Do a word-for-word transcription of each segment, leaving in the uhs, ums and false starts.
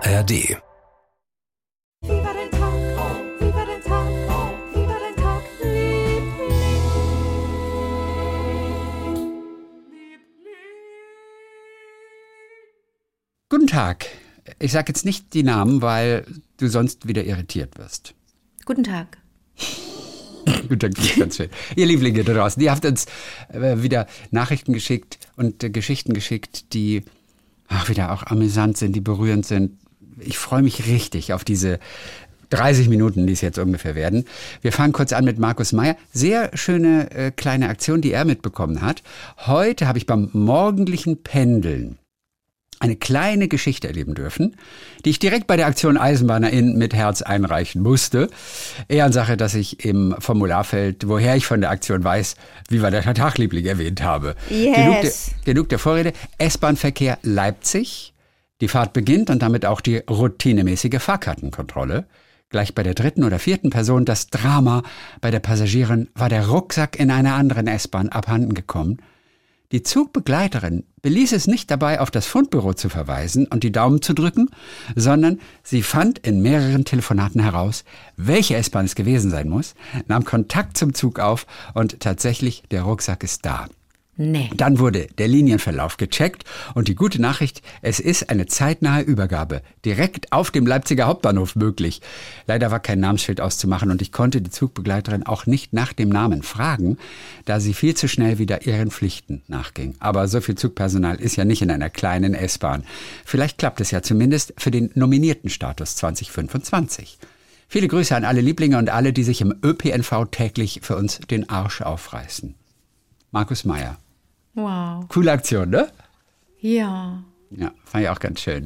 R D. Guten Tag. Ich sage jetzt nicht die Namen, weil du sonst wieder irritiert wirst. Guten Tag. Guten Tag, das ist ganz schön. Ihr Lieblinge da draußen, ihr habt uns äh, wieder Nachrichten geschickt und äh, Geschichten geschickt, die ach, wieder auch amüsant sind, die berührend sind. Ich freue mich richtig auf diese dreißig Minuten, die es jetzt ungefähr werden. Wir fangen kurz an mit Markus Meyer. Sehr schöne äh, kleine Aktion, die er mitbekommen hat. Heute habe ich beim morgendlichen Pendeln eine kleine Geschichte erleben dürfen, die ich direkt bei der Aktion EisenbahnerInnen mit Herz einreichen musste. Ehrensache, dass ich im Formularfeld, woher ich von der Aktion weiß, wie wir der Tagliebling erwähnt habe. Yes. Genug der, genug der Vorrede. S-Bahn-Verkehr Leipzig. Die Fahrt beginnt und damit auch die routinemäßige Fahrkartenkontrolle. Gleich bei der dritten oder vierten Person das Drama. Bei der Passagierin war der Rucksack in einer anderen S-Bahn abhanden gekommen. Die Zugbegleiterin beließ es nicht dabei, auf das Fundbüro zu verweisen und die Daumen zu drücken, sondern sie fand in mehreren Telefonaten heraus, welche S-Bahn es gewesen sein muss, nahm Kontakt zum Zug auf und tatsächlich, der Rucksack ist da. Nee. Dann wurde der Linienverlauf gecheckt und die gute Nachricht, es ist eine zeitnahe Übergabe, direkt auf dem Leipziger Hauptbahnhof möglich. Leider war kein Namensschild auszumachen und ich konnte die Zugbegleiterin auch nicht nach dem Namen fragen, da sie viel zu schnell wieder ihren Pflichten nachging. Aber so viel Zugpersonal ist ja nicht in einer kleinen S-Bahn. Vielleicht klappt es ja zumindest für den nominierten Status zwanzig fünfundzwanzig. Viele Grüße an alle Lieblinge und alle, die sich im Ö P N V täglich für uns den Arsch aufreißen. Markus Meyer. Wow. Coole Aktion, ne? Ja. Ja, fand ich auch ganz schön.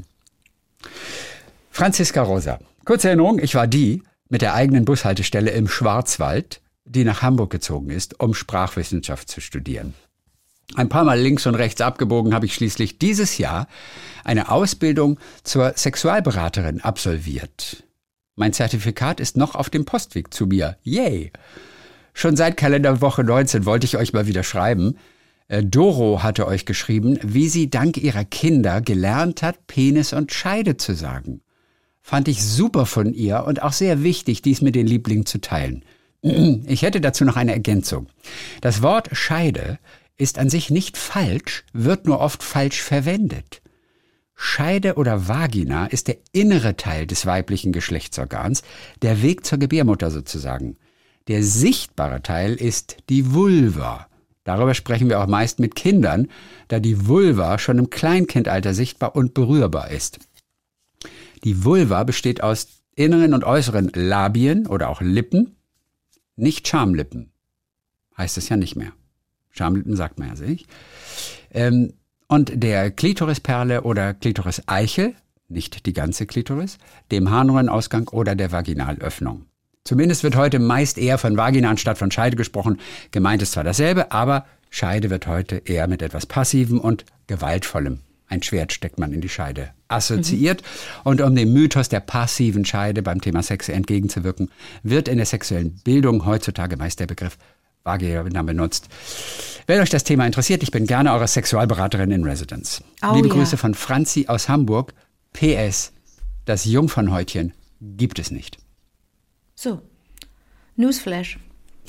Franziska Rosa. Kurze Erinnerung, ich war die mit der eigenen Bushaltestelle im Schwarzwald, die nach Hamburg gezogen ist, um Sprachwissenschaft zu studieren. Ein paar Mal links und rechts abgebogen habe ich schließlich dieses Jahr eine Ausbildung zur Sexualberaterin absolviert. Mein Zertifikat ist noch auf dem Postweg zu mir. Yay! Schon seit Kalenderwoche neunzehn wollte ich euch mal wieder schreiben. Doro hatte euch geschrieben, wie sie dank ihrer Kinder gelernt hat, Penis und Scheide zu sagen. Fand ich super von ihr und auch sehr wichtig, dies mit den Lieblingen zu teilen. Ich hätte dazu noch eine Ergänzung. Das Wort Scheide ist an sich nicht falsch, wird nur oft falsch verwendet. Scheide oder Vagina ist der innere Teil des weiblichen Geschlechtsorgans, der Weg zur Gebärmutter sozusagen. Der sichtbare Teil ist die Vulva. Darüber sprechen wir auch meist mit Kindern, da die Vulva schon im Kleinkindalter sichtbar und berührbar ist. Die Vulva besteht aus inneren und äußeren Labien oder auch Lippen, nicht Schamlippen. Heißt es ja nicht mehr. Schamlippen sagt man ja nicht. Ähm, und der Klitorisperle oder Klitoriseichel, nicht die ganze Klitoris, dem Harnröhrenausgang oder der Vaginalöffnung. Zumindest wird heute meist eher von Vagina anstatt von Scheide gesprochen. Gemeint ist zwar dasselbe, aber Scheide wird heute eher mit etwas Passivem und Gewaltvollem. Ein Schwert steckt man in die Scheide assoziiert. Mhm. Und um dem Mythos der passiven Scheide beim Thema Sex entgegenzuwirken, wird in der sexuellen Bildung heutzutage meist der Begriff Vagina benutzt. Wenn euch das Thema interessiert, ich bin gerne eure Sexualberaterin in Residence. Oh, Liebe ja. Grüße von Franzi aus Hamburg. P S. Das Jungfernhäutchen gibt es nicht. So, Newsflash.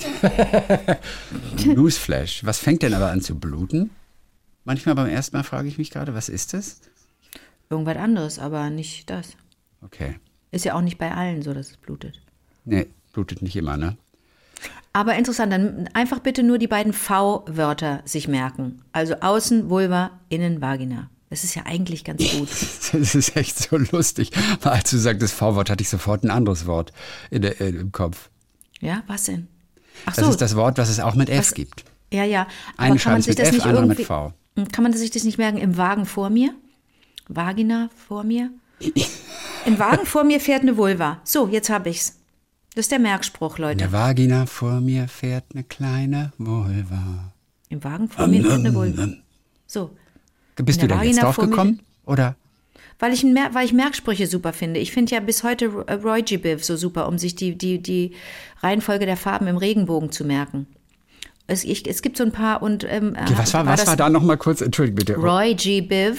Newsflash. Was fängt denn aber an zu bluten? Manchmal beim ersten Mal frage ich mich gerade, was ist das? Irgendwas anderes, aber nicht das. Okay. Ist ja auch nicht bei allen so, dass es blutet. Nee, blutet nicht immer, ne? Aber interessant, dann einfach bitte nur die beiden V-Wörter sich merken. Also außen, Vulva, innen, Vagina. Das ist ja eigentlich ganz gut. Das ist echt so lustig. Als du sagtest V-Wort, hatte ich sofort ein anderes Wort in der, in, im Kopf. Ja, was denn? Ach das so. ist das Wort, was es auch mit F was, gibt. Ja, ja. Aber Eine kann man schreibt sich es mit das F, nicht andere mit irgendwie, V. Kann man sich das nicht merken? Im Wagen vor mir? Vagina vor mir? Im Wagen vor mir fährt eine Vulva. So, jetzt habe ich's. Das ist der Merkspruch, Leute. In der Vagina vor mir fährt eine kleine Vulva. Im Wagen vor mir fährt eine Vulva. So. Bist du da jetzt drauf gekommen? Oder? Weil ich, Mer- weil ich Merksprüche super finde. Ich finde ja bis heute Roy G. Biv so super, um sich die, die, die Reihenfolge der Farben im Regenbogen zu merken. Es, ich, es gibt so ein paar und... Ähm, okay, was war, war, was war da nochmal kurz? Entschuldigung bitte. Roy G. Biv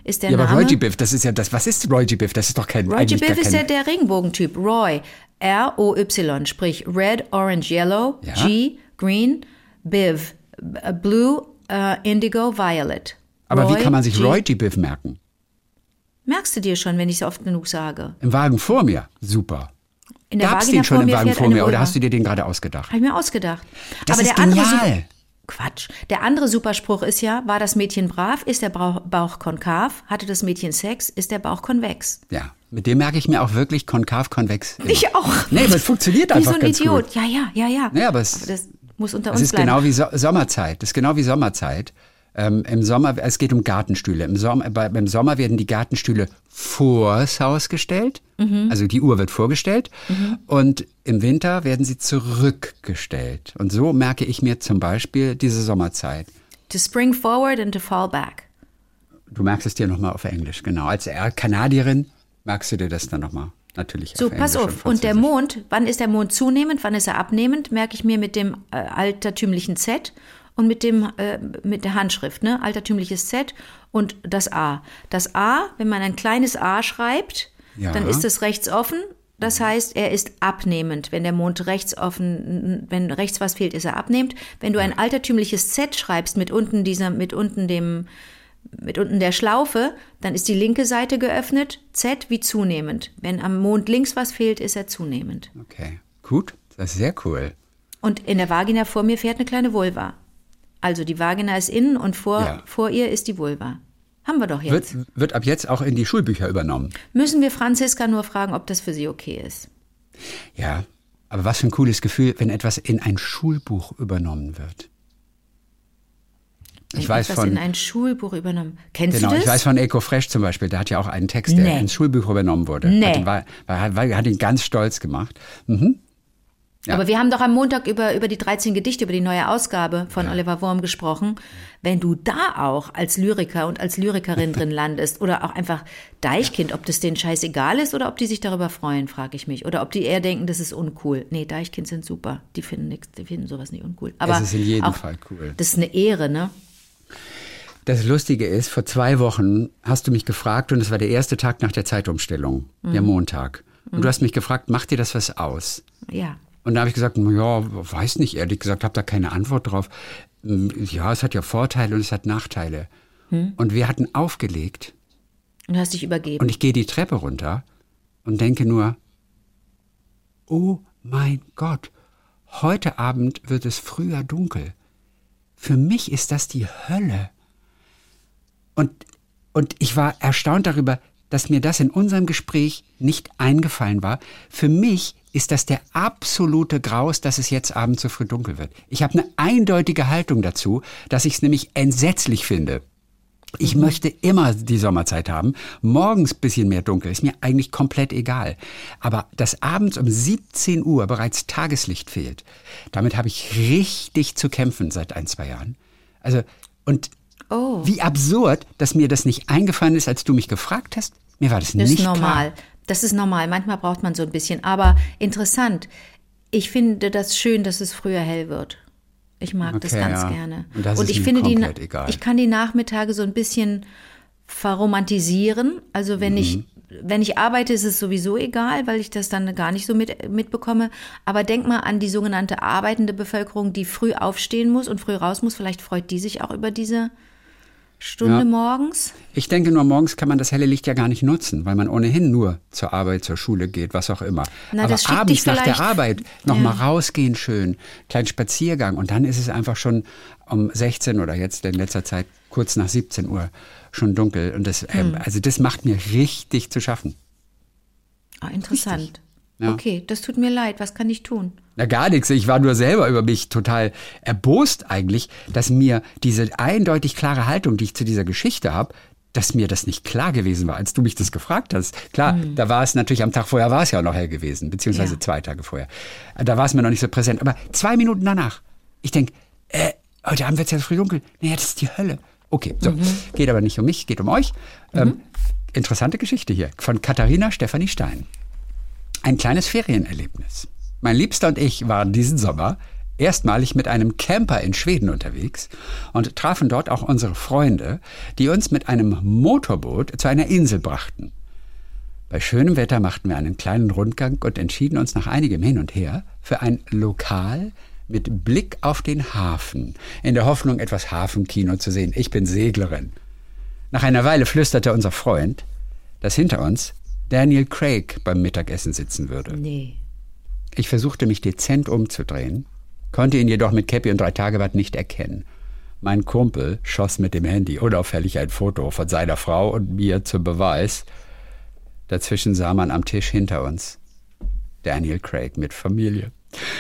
ist der ja, Name. aber Roy G. Biv, das ist ja das. Was ist Roy G. Biv? Das ist doch kein. Roy G. eigentlich gar Biv ist kein, der, der Regenbogentyp. Roy, R O Y, sprich Red, Orange, Yellow, Ja. G, Green, Biv, äh, Blue, äh, Indigo, Violet. Aber Roy, wie kann man sich G. Roy G. Biv merken? Merkst du dir schon, wenn ich es oft genug sage? Im Wagen vor mir. Super. In der Gab es Vagina den schon vor im mir Wagen fährt vor eine mir oder Vulva. hast du dir den gerade ausgedacht? Habe ich mir ausgedacht. Das Aber ist der andere genial. Super- Quatsch. Der andere Superspruch ist ja, war das Mädchen brav, ist der Bauch, Bauch konkav, hatte das Mädchen Sex, ist der Bauch konvex. Ja, mit dem merke ich mir auch wirklich konkav, konvex. immer. Ich auch. Nee, aber es funktioniert Wie einfach so ein ganz Idiot. gut. Ja, ja, ja, ja. Ja, aber es- das muss unter Es uns ist bleiben. genau wie so Sommerzeit. Das ist genau wie Sommerzeit. Ähm, Im Sommer, es geht um Gartenstühle. Im Sommer, bei, Im Sommer werden die Gartenstühle vors Haus gestellt. Mhm. Also die Uhr wird vorgestellt. Und im Winter werden sie zurückgestellt. Und so merke ich mir zum Beispiel diese Sommerzeit. To spring forward and to fall back. Du merkst es dir nochmal auf Englisch, genau. Als R- Kanadierin merkst du dir das dann nochmal. Natürlich So, auf pass Englisch auf. Und der Französisch. Mond, wann ist der Mond zunehmend, wann ist er abnehmend, merke ich mir mit dem äh, altertümlichen Z und mit dem äh, mit der Handschrift, ne? Altertümliches Z und das A. Das A, wenn man ein kleines A schreibt, Ja. dann ist es rechts offen. Das heißt, er ist abnehmend. Wenn der Mond rechts offen, wenn rechts was fehlt, ist er abnehmend. Wenn du ein altertümliches Z schreibst mit unten dieser, mit unten dem, mit unten der Schlaufe, dann ist die linke Seite geöffnet, Z wie zunehmend. Wenn am Mond links was fehlt, ist er zunehmend. Okay, gut. Das ist sehr cool. Und in der Vagina vor mir fährt eine kleine Vulva. Also die Vagina ist innen und vor, Ja. vor ihr ist die Vulva. Haben wir doch jetzt. Wird, wird ab jetzt auch in die Schulbücher übernommen. Müssen wir Franziska nur fragen, ob das für sie okay ist. Ja, aber was für ein cooles Gefühl, wenn etwas in ein Schulbuch übernommen wird. Ich Wenn weiß etwas von, in ein Schulbuch übernommen. Kennst genau, du das? ich weiß von EcoFresh zum Beispiel, der hat ja auch einen Text, der Nee. ins Schulbuch übernommen wurde. Nee. Hat ihn, war, war, war, hat ihn ganz stolz gemacht. Mhm. Ja. Aber wir haben doch am Montag über, über die dreizehn Gedichte, über die neue Ausgabe von Ja. Oliver Worm gesprochen. Wenn du da auch als Lyriker und als Lyrikerin drin landest oder auch einfach Deichkind, ob das denen scheißegal ist oder ob die sich darüber freuen, frage ich mich. Oder ob die eher denken, das ist uncool. Nee, Deichkind sind super. Die finden nix, die finden sowas nicht uncool. Aber Es ist in jedem auch, Fall cool. Das ist eine Ehre, ne? Das Lustige ist, vor zwei Wochen hast du mich gefragt, und es war der erste Tag nach der Zeitumstellung, Mhm. der Montag. Und du hast mich gefragt, macht dir das was aus? Ja. Und da habe ich gesagt, na ja, weiß nicht, ehrlich gesagt, habe da keine Antwort drauf. Ja, es hat ja Vorteile und es hat Nachteile. Hm. Und wir hatten aufgelegt Und du hast dich übergeben. und ich gehe die Treppe runter und denke nur, oh mein Gott, heute Abend wird es früher dunkel. Für mich ist das die Hölle. Und, und ich war erstaunt darüber, dass mir das in unserem Gespräch nicht eingefallen war. Für mich ist das der absolute Graus, dass es jetzt abends so früh dunkel wird. Ich habe eine eindeutige Haltung dazu, dass ich es nämlich entsetzlich finde. Ich Mhm. möchte immer die Sommerzeit haben. Morgens ein bisschen mehr dunkel, ist mir eigentlich komplett egal. Aber dass abends um siebzehn Uhr bereits Tageslicht fehlt, damit habe ich richtig zu kämpfen seit ein, zwei Jahren. Also, und Oh. wie absurd, dass mir das nicht eingefallen ist, als du mich gefragt hast. Mir war das, Das nicht ist normal. klar. Das ist normal. Manchmal braucht man so ein bisschen. Aber interessant. Ich finde das schön, dass es früher hell wird. Ich mag das Okay, ganz ja. gerne. Und das ist ich mir finde die, komplett egal. ich kann die Nachmittage so ein bisschen verromantisieren. Also wenn Mhm. ich wenn ich arbeite, ist es sowieso egal, weil ich das dann gar nicht so mit, mitbekomme. Aber denk mal an die sogenannte arbeitende Bevölkerung, die früh aufstehen muss und früh raus muss. Vielleicht freut die sich auch über diese Stunde Ja. morgens. Ich denke nur, morgens kann man das helle Licht ja gar nicht nutzen, weil man ohnehin nur zur Arbeit, zur Schule geht, was auch immer. Na, Aber das schickt abends dich nach der vielleicht- Arbeit noch Ja. mal rausgehen schön, kleinen Spaziergang und dann ist es einfach schon um sechzehn oder jetzt in letzter Zeit kurz nach siebzehn Uhr schon dunkel. Und das, ähm, Hm. also das macht mir richtig zu schaffen. Ah, interessant. Ja. Okay, das tut mir leid. Was kann ich tun? Na gar nichts. Ich war nur selber über mich total erbost eigentlich, dass mir diese eindeutig klare Haltung, die ich zu dieser Geschichte habe, dass mir das nicht klar gewesen war, als du mich das gefragt hast. Klar, da war es natürlich, am Tag vorher war es ja auch noch hell gewesen, beziehungsweise Ja. zwei Tage vorher. Da war es mir noch nicht so präsent. Aber zwei Minuten danach, ich denke, äh, heute Abend wird es ja früh dunkel. Naja, das ist die Hölle. Okay, so, geht aber nicht um mich, geht um euch. Ähm, interessante Geschichte hier von Katharina Stefanie Stein. Ein kleines Ferienerlebnis. Mein Liebster und ich waren diesen Sommer erstmalig mit einem Camper in Schweden unterwegs und trafen dort auch unsere Freunde, die uns mit einem Motorboot zu einer Insel brachten. Bei schönem Wetter machten wir einen kleinen Rundgang und entschieden uns nach einigem Hin und Her für ein Lokal mit Blick auf den Hafen, in der Hoffnung, etwas Hafenkino zu sehen. Ich bin Seglerin. Nach einer Weile flüsterte unser Freund, dass hinter uns Daniel Craig beim Mittagessen sitzen würde. Nee. Ich versuchte mich dezent umzudrehen, konnte ihn jedoch mit Käppi und drei Tagebart nicht erkennen. Mein Kumpel schoss mit dem Handy unauffällig ein Foto von seiner Frau und mir zum Beweis. Dazwischen sah man am Tisch hinter uns Daniel Craig mit Familie.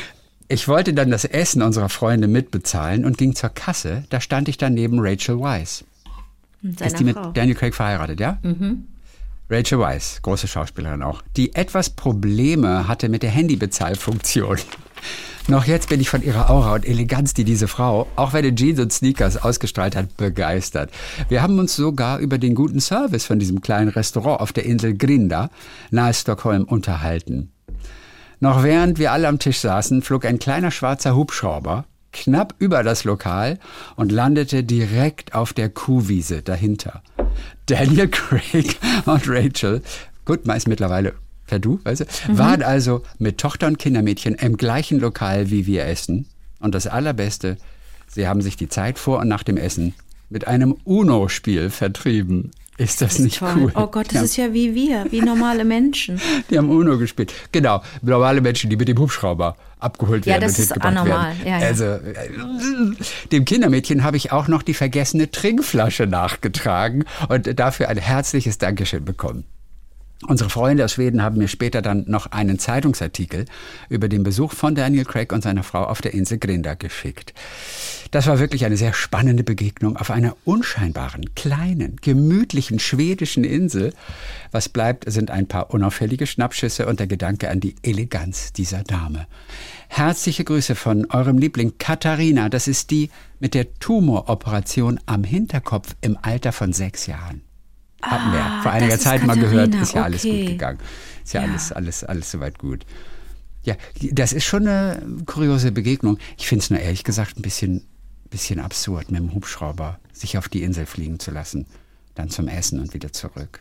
Ich wollte dann das Essen unserer Freunde mitbezahlen und ging zur Kasse. Da stand ich dann neben Rachel Weisz. Ist die mit Frau. Daniel Craig verheiratet, ja? Mhm. Rachel Weisz, große Schauspielerin auch, die etwas Probleme hatte mit der Handybezahlfunktion. Noch jetzt bin ich von ihrer Aura und Eleganz, die diese Frau, auch wenn in Jeans und Sneakers ausgestrahlt hat, begeistert. Wir haben uns sogar über den guten Service von diesem kleinen Restaurant auf der Insel Grinda nahe Stockholm unterhalten. Noch während wir alle am Tisch saßen, flog ein kleiner schwarzer Hubschrauber knapp über das Lokal und landete direkt auf der Kuhwiese dahinter. Daniel Craig und Rachel, gut, meist mittlerweile per Du, weißt du, mhm. waren also mit Tochter und Kindermädchen im gleichen Lokal, wie wir essen. Und das Allerbeste, sie haben sich die Zeit vor und nach dem Essen mit einem Uno-Spiel vertrieben. Ist das, das ist nicht toll. Cool? Oh Gott, das ist ja wie wir, wie normale Menschen. Die haben Uno gespielt. Genau, normale Menschen, die mit dem Hubschrauber abgeholt ja, werden das und ist hingebracht anormal. werden. Ja, ja. Also, äh, dem Kindermädchen habe ich auch noch die vergessene Trinkflasche nachgetragen und dafür ein herzliches Dankeschön bekommen. Unsere Freunde aus Schweden haben mir später dann noch einen Zeitungsartikel über den Besuch von Daniel Craig und seiner Frau auf der Insel Grinda geschickt. Das war wirklich eine sehr spannende Begegnung auf einer unscheinbaren, kleinen, gemütlichen schwedischen Insel. Was bleibt, sind ein paar unauffällige Schnappschüsse und der Gedanke an die Eleganz dieser Dame. Herzliche Grüße von eurem Liebling Katharina. Das ist die mit der Tumoroperation am Hinterkopf im Alter von sechs Jahren. Hatten wir Ah, vor einiger das ist Zeit mal Katharina, gehört, ist ja okay. alles gut gegangen. Ist ja, Ja. alles, alles, alles soweit gut. Ja, das ist schon eine kuriose Begegnung. Ich finde es nur ehrlich gesagt ein bisschen, bisschen absurd, mit dem Hubschrauber sich auf die Insel fliegen zu lassen, dann zum Essen und wieder zurück.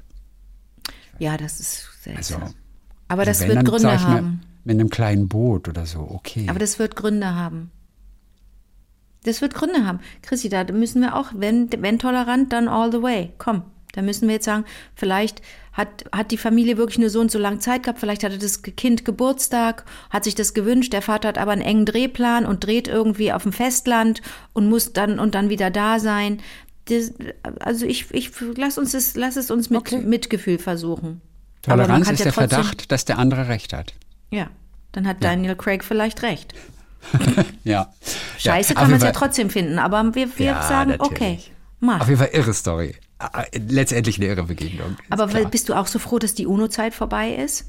Ja, das ist seltsam. Also, Aber also das wenn, wird dann, Gründe sag ich mal, haben. mit einem kleinen Boot oder so, okay. Aber das wird Gründe haben. Das wird Gründe haben. Chrissy, da müssen wir auch, wenn, wenn tolerant, dann all the way. Komm, da müssen wir jetzt sagen, vielleicht hat, hat die Familie wirklich nur so und so lange Zeit gehabt, vielleicht hatte das Kind Geburtstag, hat sich das gewünscht, der Vater hat aber einen engen Drehplan und dreht irgendwie auf dem Festland und muss dann und dann wieder da sein. Das, also ich, ich lass uns das, lass es uns mit Okay. Mitgefühl versuchen. Toleranz ist ja der trotzdem, Verdacht, dass der andere recht hat. Ja, dann hat Daniel Craig vielleicht recht. Ja. Scheiße ja, kann man es ja Fall- trotzdem finden, aber wir, wir Ja, sagen, natürlich. okay, mach. Auf jeden Fall irre Story. Letztendlich eine irre Begegnung. ist Aber klar. bist du auch so froh, dass die UNO-Zeit vorbei ist?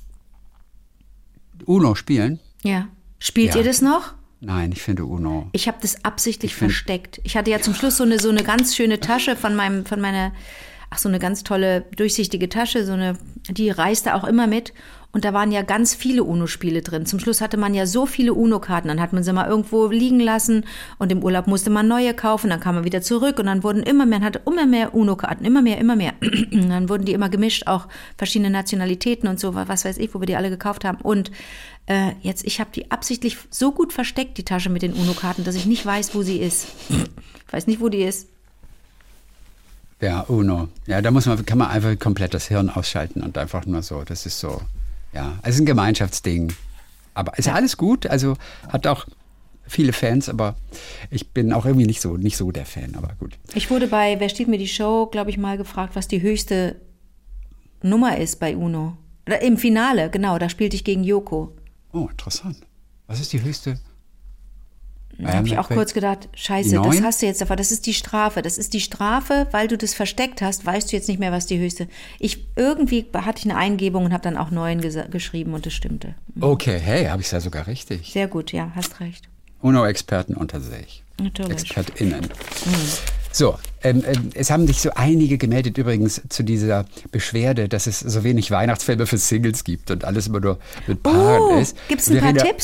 Uno spielen? Ja. Spielt Ja. ihr das noch? Nein, ich finde Uno. Ich habe das absichtlich Ich find- versteckt. Ich hatte ja zum Schluss so eine, so eine ganz schöne Tasche von meinem, von meiner, ach so eine ganz tolle, durchsichtige Tasche, so eine, die reiste auch immer mit. Und da waren ja ganz viele UNO-Spiele drin. Zum Schluss hatte man ja so viele UNO-Karten, dann hat man sie mal irgendwo liegen lassen und im Urlaub musste man neue kaufen, dann kam man wieder zurück und dann wurden immer mehr, man hatte immer mehr UNO-Karten, immer mehr, immer mehr. Und dann wurden die immer gemischt, auch verschiedene Nationalitäten und so, was weiß ich, wo wir die alle gekauft haben. Und äh, jetzt, ich habe die absichtlich so gut versteckt, die Tasche mit den UNO-Karten, dass ich nicht weiß, wo sie ist. Ich weiß nicht, wo die ist. Ja, Uno. Ja, da muss man, kann man einfach komplett das Hirn ausschalten und einfach nur so, das ist so, ja, es ist ein Gemeinschaftsding. Aber ist ja alles gut, also hat auch viele Fans, aber ich bin auch irgendwie nicht so, nicht so der Fan, aber gut. Ich wurde bei Wer stiehlt mir die Show, glaube ich, mal gefragt, was die höchste Nummer ist bei UNO. Oder im Finale, genau, da spielte ich gegen Joko. Oh, interessant. Was ist die höchste? Da habe ich auch kurz gedacht, scheiße, Die das neun? hast du jetzt davon, das ist die Strafe. Das ist die Strafe, weil du das versteckt hast, weißt du jetzt nicht mehr, was die höchste. Ich irgendwie hatte ich eine Eingebung und habe dann auch neun gesa- geschrieben und das stimmte. Okay, hey, habe ich es ja sogar richtig. Sehr gut, ja, hast recht. Uno-Experten unter sich. Natürlich. ExpertInnen. So, ähm, ähm, es haben sich so einige gemeldet übrigens zu dieser Beschwerde, dass es so wenig Weihnachtsfilme für Singles gibt und alles immer nur mit Paaren Oh, ist. gibt es ein Wir paar reden ja- Tipps?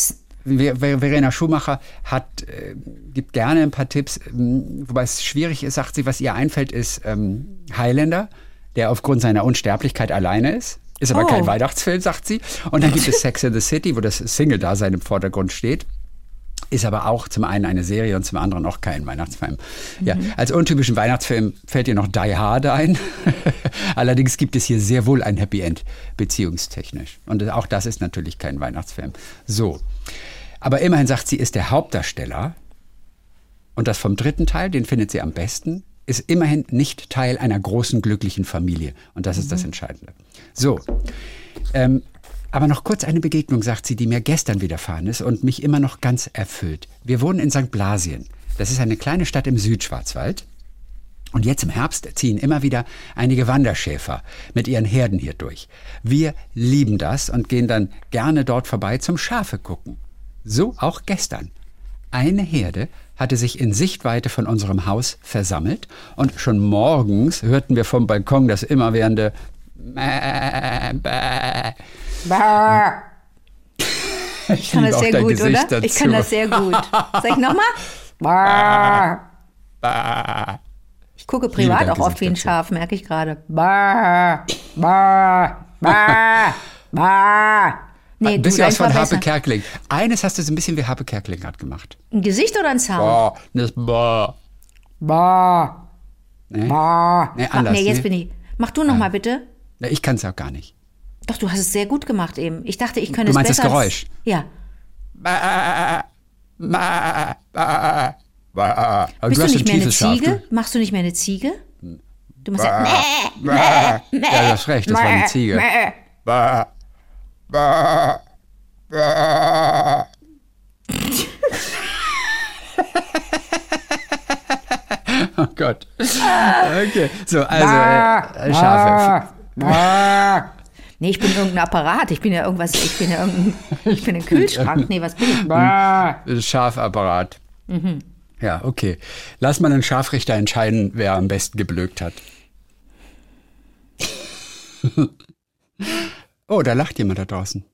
Verena Schumacher hat, äh, gibt gerne ein paar Tipps, ähm, wobei es schwierig ist, sagt sie, was ihr einfällt, ist ähm, Highlander, der aufgrund seiner Unsterblichkeit alleine ist. Ist aber oh. kein Weihnachtsfilm, sagt sie. Und dann gibt es Sex in the City, wo das Single-Dasein im Vordergrund steht. Ist aber auch zum einen eine Serie und zum anderen auch kein Weihnachtsfilm. Mhm. Ja, als untypischen Weihnachtsfilm fällt dir noch Die Hard ein. Allerdings gibt es hier sehr wohl ein Happy End, beziehungstechnisch. Und auch das ist natürlich kein Weihnachtsfilm. So. Aber immerhin sagt sie, ist der Hauptdarsteller, und das vom dritten Teil, den findet sie am besten, ist immerhin nicht Teil einer großen, glücklichen Familie. Und das ist mhm. das Entscheidende. So. Ähm, Aber noch kurz eine Begegnung, sagt sie, die mir gestern widerfahren ist und mich immer noch ganz erfüllt. Wir wohnen in Sankt Blasien. Das ist eine kleine Stadt im Südschwarzwald. Und jetzt im Herbst ziehen immer wieder einige Wanderschäfer mit ihren Herden hier durch. Wir lieben das und gehen dann gerne dort vorbei zum Schafe gucken. So auch gestern. Eine Herde hatte sich in Sichtweite von unserem Haus versammelt und schon morgens hörten wir vom Balkon das immerwährende Bäh, bäh. Bah. Ich kann das sehr gut, Gesicht oder? Dazu. Ich kann das sehr gut. Sag ich nochmal? Bah. Bah. Ich gucke privat auch oft wie ein Schaf, merke ich gerade. Bah. Bah. Bah. Bah. Nee, ein bisschen was von Harpe Kerkeling. Eines hast du so ein bisschen wie Harpe Kerkeling gerade gemacht. Ein Gesicht oder ein Sound? Bah. Das Bah. Bah. Nee. Bah. Nee, anders, nee, jetzt nee. bin ich. Mach du noch mal bitte. Ja, ich kann es auch gar nicht. Doch, du hast es sehr gut gemacht eben. Ich dachte, ich könnte es besser. Du meinst das Geräusch? Ja. Bah, bah, bah, bah. Bist du, du nicht mehr eine Schaf, Ziege? du? Machst du nicht mehr eine Ziege? Du machst bah, ja... Mäh, mäh, mäh, ja, du hast recht, das mäh, war eine Ziege. Bah, bah, bah. Oh Gott. Okay, so, also äh, Schafe. Ah, nee, ich bin irgendein Apparat. Ich bin ja irgendwas, ich bin ja irgendein, ich bin ein Kühlschrank. Nee, was bin ich? Ein Schafapparat. Mhm. Ja, okay. Lass mal einen Scharfrichter entscheiden, wer am besten geblökt hat. Oh, da lacht jemand da draußen.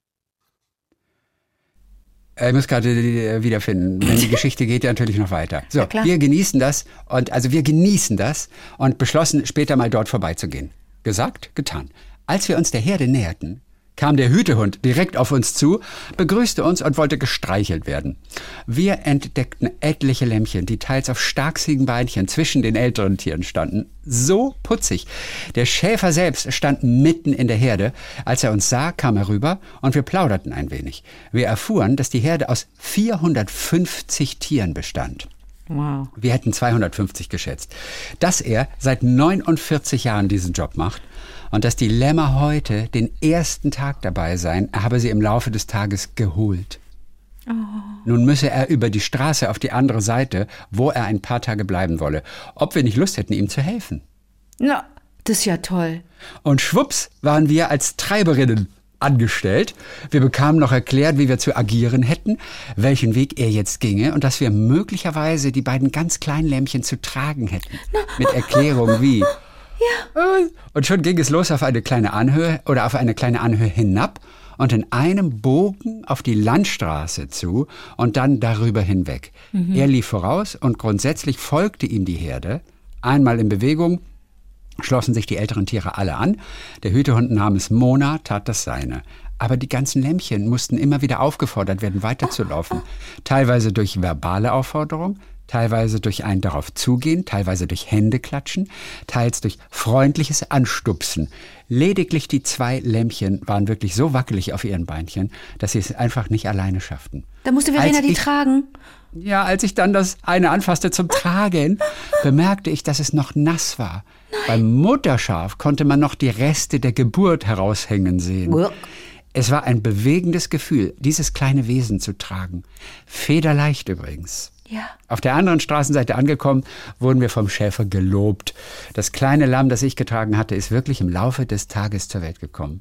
Ich muss gerade wiederfinden, denn die Geschichte geht ja natürlich noch weiter. So, ja, wir genießen das und also wir genießen das und beschlossen, später mal dort vorbeizugehen. Gesagt, getan. Als wir uns der Herde näherten, kam der Hütehund direkt auf uns zu, begrüßte uns und wollte gestreichelt werden. Wir entdeckten etliche Lämmchen, die teils auf starksigen Beinchen zwischen den älteren Tieren standen. So putzig. Der Schäfer selbst stand mitten in der Herde. Als er uns sah, kam er rüber und wir plauderten ein wenig. Wir erfuhren, dass die Herde aus vierhundertfünfzig Tieren bestand. Wow. Wir hätten zweihundertfünfzig geschätzt. Dass er seit neunundvierzig Jahren diesen Job macht und dass die Lämmer heute den ersten Tag dabei seien, habe sie im Laufe des Tages geholt. Oh. Nun müsse er über die Straße auf die andere Seite, wo er ein paar Tage bleiben wolle. Ob wir nicht Lust hätten, ihm zu helfen. Na, das ist ja toll. Und schwupps waren wir als Treiberinnen angestellt. Wir bekamen noch erklärt, wie wir zu agieren hätten, welchen Weg er jetzt ginge und dass wir möglicherweise die beiden ganz kleinen Lämmchen zu tragen hätten. Na. Mit Erklärung wie. Ja. Und schon ging es los auf eine kleine Anhöhe oder auf eine kleine Anhöhe hinab und in einem Bogen auf die Landstraße zu und dann darüber hinweg. Mhm. Er lief voraus und grundsätzlich folgte ihm die Herde. Einmal in Bewegung schlossen sich die älteren Tiere alle an. Der Hütehund namens Mona tat das seine. Aber die ganzen Lämmchen mussten immer wieder aufgefordert werden, weiterzulaufen. Teilweise durch verbale Aufforderung, teilweise durch ein darauf zugehen, teilweise durch Händeklatschen, teils durch freundliches Anstupsen. Lediglich die zwei Lämmchen waren wirklich so wackelig auf ihren Beinchen, dass sie es einfach nicht alleine schafften. Da musste Verena die tragen. Ja, als ich dann das eine anfasste zum Tragen, bemerkte ich, dass es noch nass war. Nein. Beim Mutterschaf konnte man noch die Reste der Geburt heraushängen sehen. Uah. Es war ein bewegendes Gefühl, dieses kleine Wesen zu tragen. Federleicht übrigens. Ja. Auf der anderen Straßenseite angekommen, wurden wir vom Schäfer gelobt. Das kleine Lamm, das ich getragen hatte, ist wirklich im Laufe des Tages zur Welt gekommen.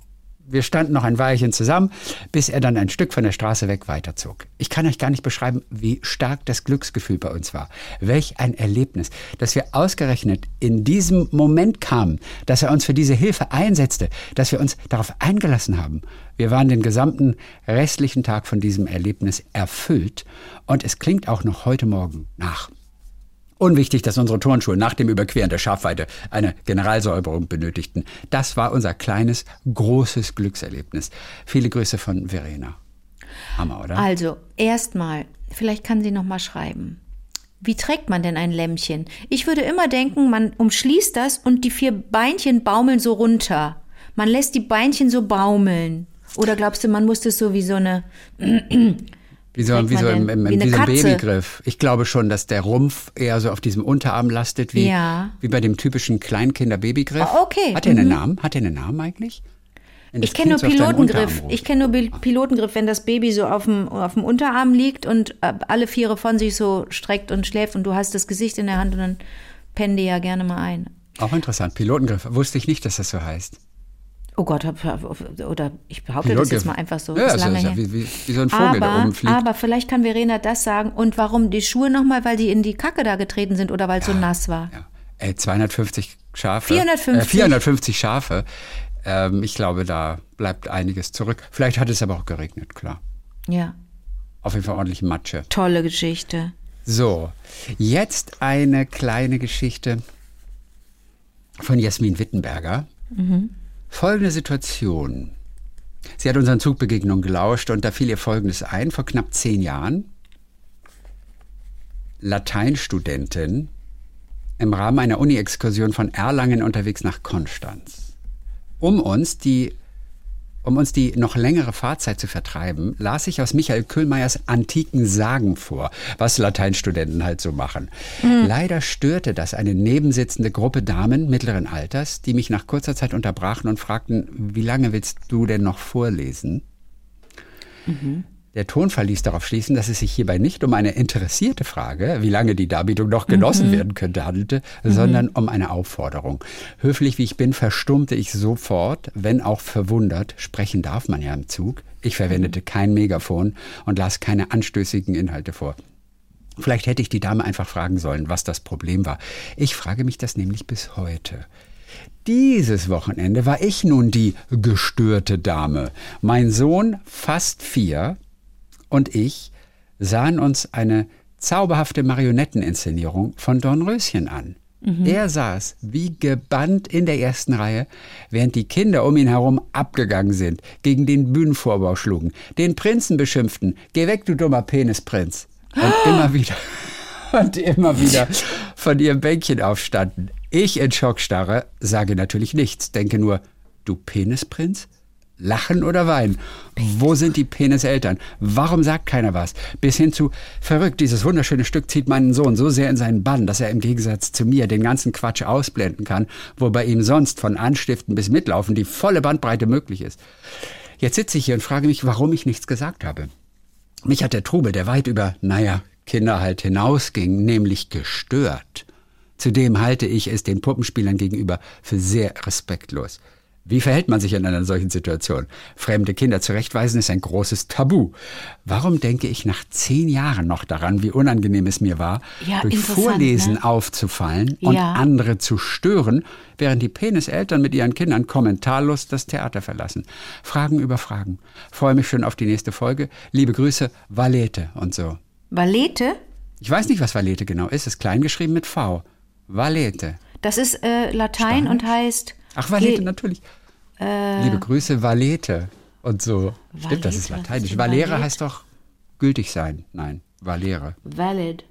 Wir standen noch ein Weilchen zusammen, bis er dann ein Stück von der Straße weg weiterzog. Ich kann euch gar nicht beschreiben, wie stark das Glücksgefühl bei uns war. Welch ein Erlebnis, dass wir ausgerechnet in diesem Moment kamen, dass er uns für diese Hilfe einsetzte, dass wir uns darauf eingelassen haben. Wir waren den gesamten restlichen Tag von diesem Erlebnis erfüllt und es klingt auch noch heute Morgen nach. Unwichtig, dass unsere Turnschuhe nach dem Überqueren der Schafweide eine Generalsäuberung benötigten. Das war unser kleines, großes Glückserlebnis. Viele Grüße von Verena. Hammer, oder? Also, erstmal, vielleicht kann sie noch mal schreiben. Wie trägt man denn ein Lämmchen? Ich würde immer denken, man umschließt das und die vier Beinchen baumeln so runter. Man lässt die Beinchen so baumeln. Oder glaubst du, man muss das so wie so eine... Wie so, wie so im, im, im wie so Babygriff. Ich glaube schon, dass der Rumpf eher so auf diesem Unterarm lastet, wie, ja. wie bei dem typischen Kleinkinder-Babygriff. Oh, okay. Hat der mhm. einen Namen? Hat der einen Namen eigentlich? Ich kenne nur Pilotengriff. Ich kenne nur Pilotengriff, wenn das Baby so auf dem, auf dem Unterarm liegt und alle Viere von sich so streckt und schläft und du hast das Gesicht in der Hand und dann pennen die ja gerne mal ein. Auch interessant. Pilotengriff. Wusste ich nicht, dass das so heißt. Oh Gott, oder ich behaupte Pilot, das jetzt mal einfach so. Ja, ist lange also, her. Wie, wie, wie so ein Vogel, aber, der oben fliegt. Aber vielleicht kann Verena das sagen. Und warum die Schuhe nochmal? Weil die in die Kacke da getreten sind oder weil es ja, so nass war? Ja. Ey, zweihundertfünfzig Schafe. vierhundertfünfzig. Äh, vierhundertfünfzig Schafe. Ähm, ich glaube, da bleibt einiges zurück. Vielleicht hat es aber auch geregnet, klar. Ja. Auf jeden Fall ordentlich Matsche. Tolle Geschichte. So, jetzt eine kleine Geschichte von Jasmin Wittenberger. Mhm. Folgende Situation. Sie hat unseren Zugbegegnungen gelauscht und da fiel ihr Folgendes ein. Vor knapp zehn Jahren, Lateinstudentin, im Rahmen einer Uni-Exkursion von Erlangen unterwegs nach Konstanz. Um uns die Um uns die noch längere Fahrzeit zu vertreiben, las ich aus Michael Köhlmeiers antiken Sagen vor, was Lateinstudenten halt so machen. Mhm. Leider störte das eine nebensitzende Gruppe Damen mittleren Alters, die mich nach kurzer Zeit unterbrachen und fragten, wie lange willst du denn noch vorlesen? Mhm. Der Tonfall ließ darauf schließen, dass es sich hierbei nicht um eine interessierte Frage, wie lange die Darbietung noch genossen mhm. werden könnte, handelte, mhm. sondern um eine Aufforderung. Höflich wie ich bin, verstummte ich sofort, wenn auch verwundert. Sprechen darf man ja im Zug. Ich verwendete mhm. kein Megafon und las keine anstößigen Inhalte vor. Vielleicht hätte ich die Dame einfach fragen sollen, was das Problem war. Ich frage mich das nämlich bis heute. Dieses Wochenende war ich nun die gestörte Dame. Mein Sohn, fast vier, und ich sahen uns eine zauberhafte Marionetteninszenierung von Dornröschen an. Mhm. Er saß wie gebannt in der ersten Reihe, während die Kinder um ihn herum abgegangen sind, gegen den Bühnenvorbau schlugen, den Prinzen beschimpften, geh weg, du dummer Penisprinz. Und oh. immer wieder und immer wieder von ihrem Bänkchen aufstanden. Ich in Schockstarre sage natürlich nichts, denke nur, du Penisprinz? Lachen oder weinen? Wo sind die Peniseltern? Warum sagt keiner was? Bis hin zu, verrückt, dieses wunderschöne Stück zieht meinen Sohn so sehr in seinen Bann, dass er im Gegensatz zu mir den ganzen Quatsch ausblenden kann, wo bei ihm sonst von Anstiften bis Mitlaufen die volle Bandbreite möglich ist. Jetzt sitze ich hier und frage mich, warum ich nichts gesagt habe. Mich hat der Trubel, der weit über, naja, Kinder halt hinausging, nämlich gestört. Zudem halte ich es den Puppenspielern gegenüber für sehr respektlos. Wie verhält man sich in einer solchen Situation? Fremde Kinder zurechtweisen ist ein großes Tabu. Warum denke ich nach zehn Jahren noch daran, wie unangenehm es mir war, ja, durch Vorlesen ne? aufzufallen und ja. andere zu stören, während die Peniseltern mit ihren Kindern kommentarlos das Theater verlassen? Fragen über Fragen. Freue mich schon auf die nächste Folge. Liebe Grüße, Valete und so. Valete? Ich weiß nicht, was Valete genau ist. Es ist klein geschrieben mit V. Valete. Das ist äh, Latein Spanisch? Und heißt... Ach, Valete, Ge- natürlich. Äh, Liebe Grüße, Valete und so. Valete, stimmt, das ist lateinisch. Valere Valete? Heißt doch gültig sein. Nein, Valere. Valid.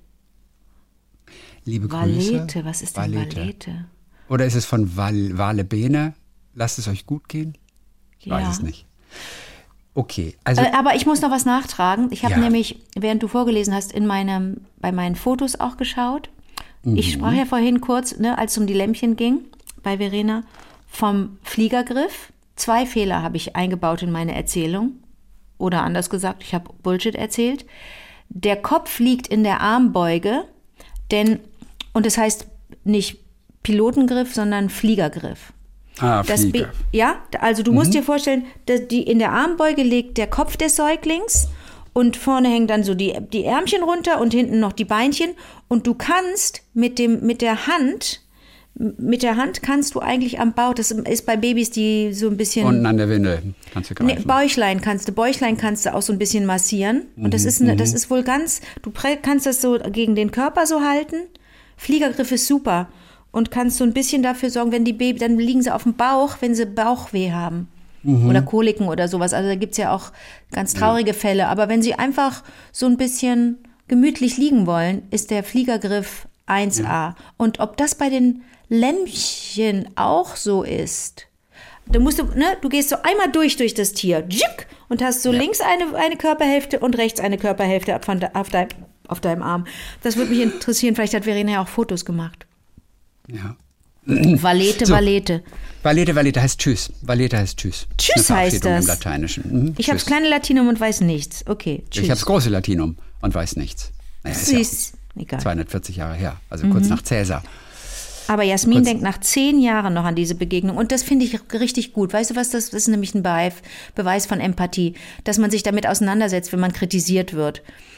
Liebe Grüße. Valete, was ist denn Valete? Valete? Oder ist es von Val, Vale Bene? Lasst es euch gut gehen? Ich ja. weiß es nicht. Okay, also. Äh, aber ich muss noch was nachtragen. Ich habe ja. nämlich, während du vorgelesen hast, in meinem, bei meinen Fotos auch geschaut. Mhm. Ich sprach ja vorhin kurz, ne, als es um die Lämpchen ging, bei Verena, vom Fliegergriff. Zwei Fehler habe ich eingebaut in meine Erzählung. Oder anders gesagt, ich habe Bullshit erzählt. Der Kopf liegt in der Armbeuge, denn, und das heißt nicht Pilotengriff, sondern Fliegergriff. Ah, das Flieger. Ba- ja, also du Mhm. musst dir vorstellen, dass die in der Armbeuge liegt der Kopf des Säuglings und vorne hängen dann so die, die Ärmchen runter und hinten noch die Beinchen und du kannst mit dem, mit der Hand, mit der Hand kannst du eigentlich am Bauch, das ist bei Babys, die so ein bisschen... Unten an der Windel kannst du greifen. Nee, Bäuchlein kannst du, Bäuchlein kannst du auch so ein bisschen massieren. Und das ist, eine, das ist wohl ganz, du prä- kannst das so gegen den Körper so halten. Fliegergriff ist super. Und kannst so ein bisschen dafür sorgen, wenn die Baby, dann liegen sie auf dem Bauch, wenn sie Bauchweh haben. Mhm. Oder Koliken oder sowas. Also da gibt's ja auch ganz traurige ja. Fälle. Aber wenn sie einfach so ein bisschen gemütlich liegen wollen, ist der Fliegergriff eins A. Ja. Und ob das bei den Lämmchen auch so ist, da musst du, ne, du gehst so einmal durch durch das Tier und hast so ja. links eine, eine Körperhälfte und rechts eine Körperhälfte auf, auf, dein, auf deinem Arm. Das würde mich interessieren. Vielleicht hat Verena ja auch Fotos gemacht. Ja. Valete, so. Valete. Valete, Valete heißt Tschüss. Valete heißt Tschüss. Tschüss heißt das. Im Lateinischen. Mhm. Ich habe das kleine Latinum und weiß nichts. Okay, tschüss. Ich habe das große Latinum und weiß nichts. Naja, ist Süß. Ja egal. zweihundertvierzig Jahre her, also mhm. kurz nach Cäsar. Aber Jasmin kurz denkt nach zehn Jahren noch an diese Begegnung und das finde ich richtig gut. Weißt du was, das ist nämlich ein Beweis von Empathie, dass man sich damit auseinandersetzt, wenn man kritisiert wird.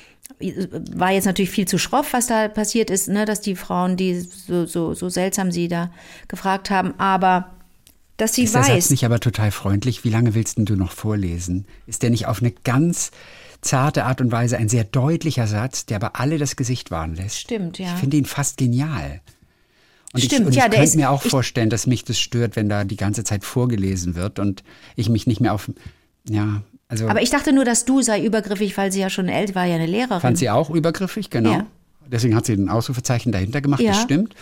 War jetzt natürlich viel zu schroff, was da passiert ist, ne, dass die Frauen, die so, so, so seltsam sie da gefragt haben, aber dass sie ist weiß. Ist der Satz nicht aber total freundlich? Wie lange willst denn du noch vorlesen? Ist der nicht auf eine ganz zarte Art und Weise ein sehr deutlicher Satz, der aber alle das Gesicht wahren lässt? Stimmt, ja. Ich finde ihn fast genial. Und Stimmt, ich, und ja, ich der könnte ist, mir auch ich, vorstellen, dass mich das stört, wenn da die ganze Zeit vorgelesen wird und ich mich nicht mehr auf, ja, also. Aber ich dachte nur, dass du sei übergriffig, weil sie ja schon älter war, ja eine Lehrerin. Fand sie auch übergriffig, genau. Ja. Deswegen hat sie ein Ausrufezeichen dahinter gemacht, ja. das stimmt.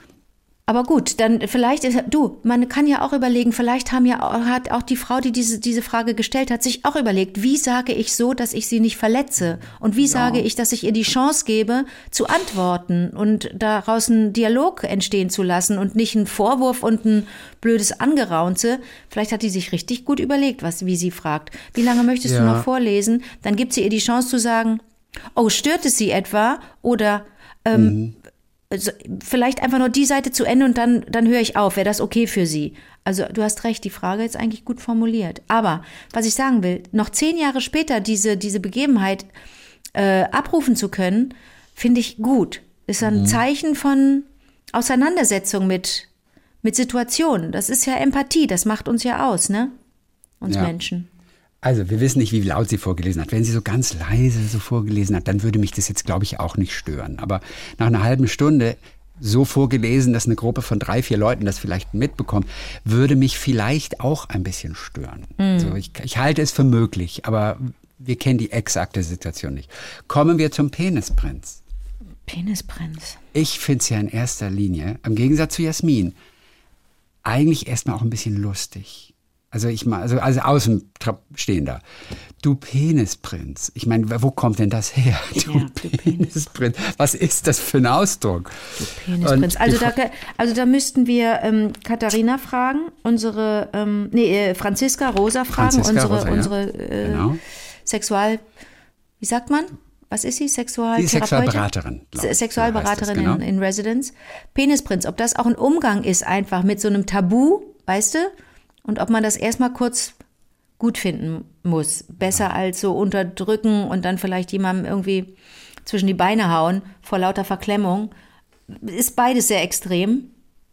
Aber gut, dann vielleicht, ist, du, man kann ja auch überlegen, vielleicht haben ja, hat auch die Frau, die diese, diese Frage gestellt hat, sich auch überlegt, wie sage ich so, dass ich sie nicht verletze? Und wie ja. sage ich, dass ich ihr die Chance gebe, zu antworten und daraus einen Dialog entstehen zu lassen und nicht einen Vorwurf und ein blödes Angeraunze. Vielleicht hat die sich richtig gut überlegt, was, wie sie fragt. Wie lange möchtest ja. du noch vorlesen? Dann gibt sie ihr die Chance zu sagen, oh, stört es sie etwa? Oder, ähm, mhm. Also vielleicht einfach nur die Seite zu Ende und dann, dann höre ich auf. Wäre das okay für Sie? Also du hast recht, die Frage ist eigentlich gut formuliert. Aber was ich sagen will, noch zehn Jahre später diese, diese Begebenheit äh, abrufen zu können, finde ich gut. Ist ein mhm. Zeichen von Auseinandersetzung mit, mit Situationen. Das ist ja Empathie, das macht uns ja aus, ne? Uns ja. Menschen. Also, wir wissen nicht, wie laut sie vorgelesen hat. Wenn sie so ganz leise so vorgelesen hat, dann würde mich das jetzt, glaube ich, auch nicht stören. Aber nach einer halben Stunde so vorgelesen, dass eine Gruppe von drei, vier Leuten das vielleicht mitbekommt, würde mich vielleicht auch ein bisschen stören. Mhm. Also ich, ich halte es für möglich, aber wir kennen die exakte Situation nicht. Kommen wir zum Penisprinz. Penisprinz. Ich finde es ja in erster Linie, im Gegensatz zu Jasmin, eigentlich erstmal auch ein bisschen lustig. Also ich mal, also, also Außenstehender. Du Penisprinz. Ich meine, wo kommt denn das her? Du, ja, du Penisprinz. Was ist das für ein Ausdruck? Du Penisprinz. Also da, also da müssten wir ähm, Katharina fragen, unsere, ähm, nee, Franziska Rosa fragen, Franziska unsere, Rosa, ja. unsere äh, genau. Sexual, wie sagt man? Was ist sie? Sexual sie ist Sexualberaterin. Se- Sexualberaterin so genau. in, in Residence. Penisprinz. Ob das auch ein Umgang ist einfach mit so einem Tabu, weißt du? Und ob man das erstmal kurz gut finden muss. Besser ja. als so unterdrücken und dann vielleicht jemandem irgendwie zwischen die Beine hauen vor lauter Verklemmung. Ist beides sehr extrem.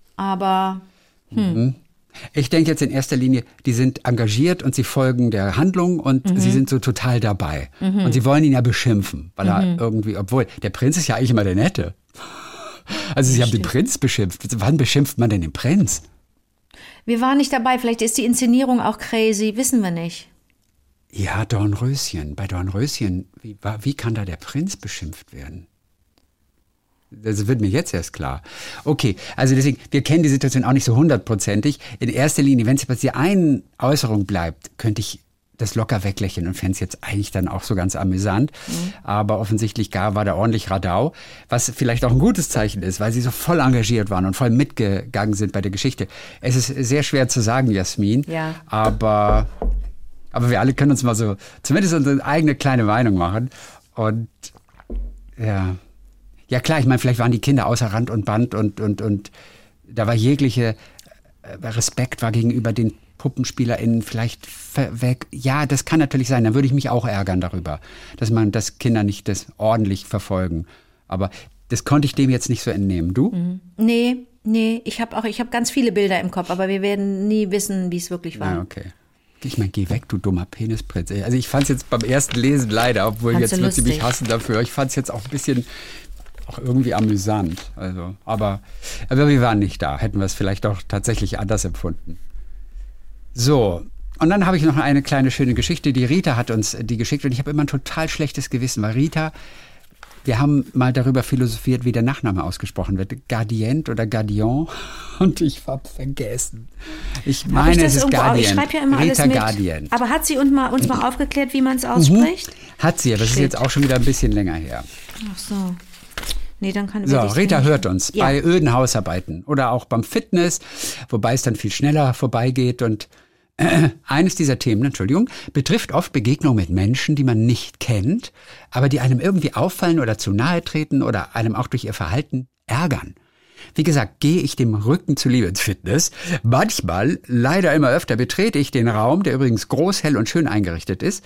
Aber hm. Ich denke jetzt in erster Linie, die sind engagiert und sie folgen der Handlung und mhm. sie sind so total dabei. Mhm. Und sie wollen ihn ja beschimpfen, weil mhm. er irgendwie, obwohl der Prinz ist ja eigentlich immer der Nette. Also sie haben den Prinz beschimpft. Wann beschimpft man denn den Prinz? Wir waren nicht dabei, vielleicht ist die Inszenierung auch crazy, wissen wir nicht. Ja, Dornröschen. Bei Dornröschen, wie, wie kann da der Prinz beschimpft werden? Das wird mir jetzt erst klar. Okay, also deswegen, wir kennen die Situation auch nicht so hundertprozentig. In erster Linie, wenn es bei dieser einen Äußerung bleibt, könnte ich das locker weglächeln und fände es jetzt eigentlich dann auch so ganz amüsant. Mhm. Aber offensichtlich gar war da ordentlich Radau, was vielleicht auch ein gutes Zeichen ist, weil sie so voll engagiert waren und voll mitgegangen sind bei der Geschichte. Es ist sehr schwer zu sagen, Jasmin, ja. aber, aber wir alle können uns mal so zumindest unsere eigene kleine Meinung machen. Und ja, ja klar, ich meine, vielleicht waren die Kinder außer Rand und Band und, und, und da war jegliche Respekt war gegenüber den PuppenspielerInnen vielleicht weg. Ja, das kann natürlich sein. Dann würde ich mich auch ärgern darüber, dass man, dass Kinder nicht das ordentlich verfolgen. Aber das konnte ich dem jetzt nicht so entnehmen. Du? Mhm. Nee, nee. Ich habe auch, ich habe ganz viele Bilder im Kopf, aber wir werden nie wissen, wie es wirklich war. Ja, okay. Ich meine, geh weg, du dummer Penisprinz. Also ich fand es jetzt beim ersten Lesen leider, obwohl Fand's jetzt so wird sie mich lustig. hassen dafür. Ich fand es jetzt auch ein bisschen, auch irgendwie amüsant. Also, aber, aber wir waren nicht da. Hätten wir es vielleicht auch tatsächlich anders empfunden. So, und dann habe ich noch eine kleine schöne Geschichte. Die Rita hat uns die geschickt und ich habe immer ein total schlechtes Gewissen, weil Rita, wir haben mal darüber philosophiert, wie der Nachname ausgesprochen wird. Gardient oder Gardion. Und ich habe vergessen. Ich Hab meine, ich das es ist irgendwo auch? Gardient. Ich schreibe ja immer Rita alles mit. Gardient. Aber hat sie uns mal, uns mal aufgeklärt, wie man es ausspricht? Mhm. Hat sie, aber das ist Shit. jetzt auch schon wieder ein bisschen länger her. Ach so. Nee, dann kann So, werde ich Rita den- hört uns Ja. bei öden Hausarbeiten oder auch beim Fitness, wobei es dann viel schneller vorbeigeht. Und äh, eines dieser Themen, Entschuldigung, betrifft oft Begegnungen mit Menschen, die man nicht kennt, aber die einem irgendwie auffallen oder zu nahe treten oder einem auch durch ihr Verhalten ärgern. Wie gesagt, gehe ich dem Rücken zuliebe ins Fitness. Manchmal, leider immer öfter, betrete ich den Raum, der übrigens groß, hell und schön eingerichtet ist,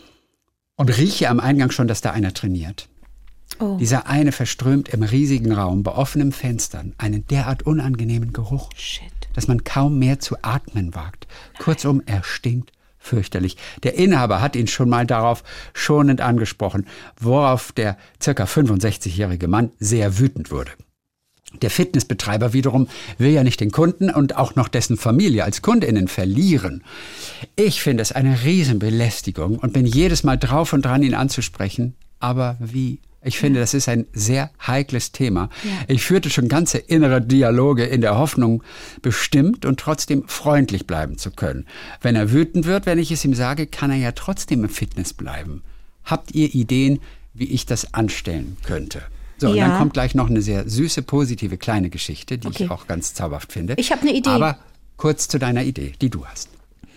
und rieche am Eingang schon, dass da einer trainiert. Oh. Dieser eine verströmt im riesigen Raum bei offenen Fenstern einen derart unangenehmen Geruch, Shit. dass man kaum mehr zu atmen wagt. Kurzum, er stinkt fürchterlich. Der Inhaber hat ihn schon mal darauf schonend angesprochen, worauf der circa fünfundsechzigjährige Mann sehr wütend wurde. Der Fitnessbetreiber wiederum will ja nicht den Kunden und auch noch dessen Familie als KundInnen verlieren. Ich finde es eine Riesenbelästigung und bin jedes Mal drauf und dran, ihn anzusprechen. Aber wie? Ich finde, das ist ein sehr heikles Thema. Ja. Ich führte schon ganze innere Dialoge in der Hoffnung, bestimmt und trotzdem freundlich bleiben zu können. Wenn er wütend wird, wenn ich es ihm sage, kann er ja trotzdem im Fitness bleiben. Habt ihr Ideen, wie ich das anstellen könnte? So, und Ja. dann kommt gleich noch eine sehr süße, positive kleine Geschichte, die Okay. ich auch ganz zauberhaft finde. Ich habe eine Idee. Aber kurz zu deiner Idee, die du hast.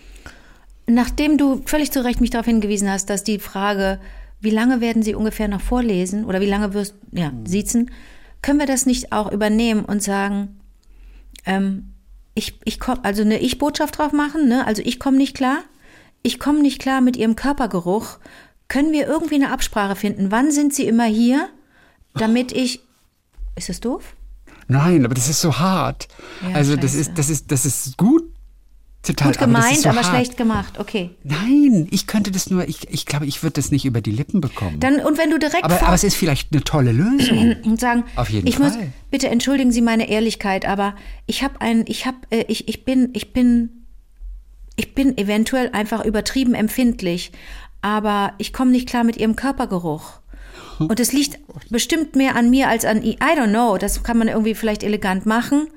Nachdem du völlig zu Recht mich darauf hingewiesen hast, dass die Frage, wie lange werden Sie ungefähr noch vorlesen oder wie lange wirst ja siezen, können wir das nicht auch übernehmen und sagen, ähm, ich ich komm, also eine Ich-Botschaft drauf machen, ne? Also ich komme nicht klar, ich komme nicht klar mit Ihrem Körpergeruch. Können wir irgendwie eine Absprache finden? Wann sind Sie immer hier, damit ich? Ist das doof? Nein, aber das ist so hart. Ja, also das scheiße. ist, das ist, das ist gut. Total, Gut aber das gemeint, ist so aber hart. schlecht gemacht. Okay. Nein, ich könnte das nur, ich, ich glaube, ich würde das nicht über die Lippen bekommen. Dann und wenn du direkt aber, vor- aber es ist vielleicht eine tolle Lösung. und sagen, Auf jeden ich Fall. muss, bitte entschuldigen Sie meine Ehrlichkeit, aber ich habe ein, ich habe, äh, ich, ich bin, ich bin, ich bin eventuell einfach übertrieben empfindlich, aber ich komme nicht klar mit Ihrem Körpergeruch. Und es liegt bestimmt mehr an mir als an I. I don't know, das kann man irgendwie vielleicht elegant machen.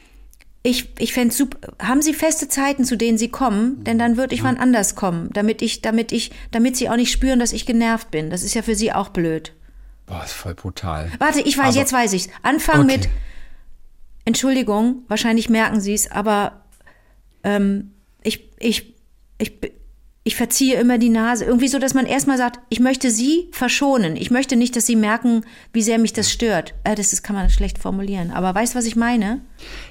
Ich, ich fände es super. Haben Sie feste Zeiten, zu denen Sie kommen? Denn dann würde ich wann anders kommen, damit ich, damit ich, damit Sie auch nicht spüren, dass ich genervt bin. Das ist ja für Sie auch blöd. Boah, ist voll brutal. Warte, ich weiß, Aber- jetzt weiß ich's. Anfang Okay. mit, Entschuldigung, wahrscheinlich merken Sie es, aber ähm, ich, ich, ich, ich verziehe immer die Nase. Irgendwie so, dass man erstmal sagt, ich möchte Sie verschonen. Ich möchte nicht, dass Sie merken, wie sehr mich das stört. Äh, das ist, kann man schlecht formulieren. Aber weißt du, was ich meine?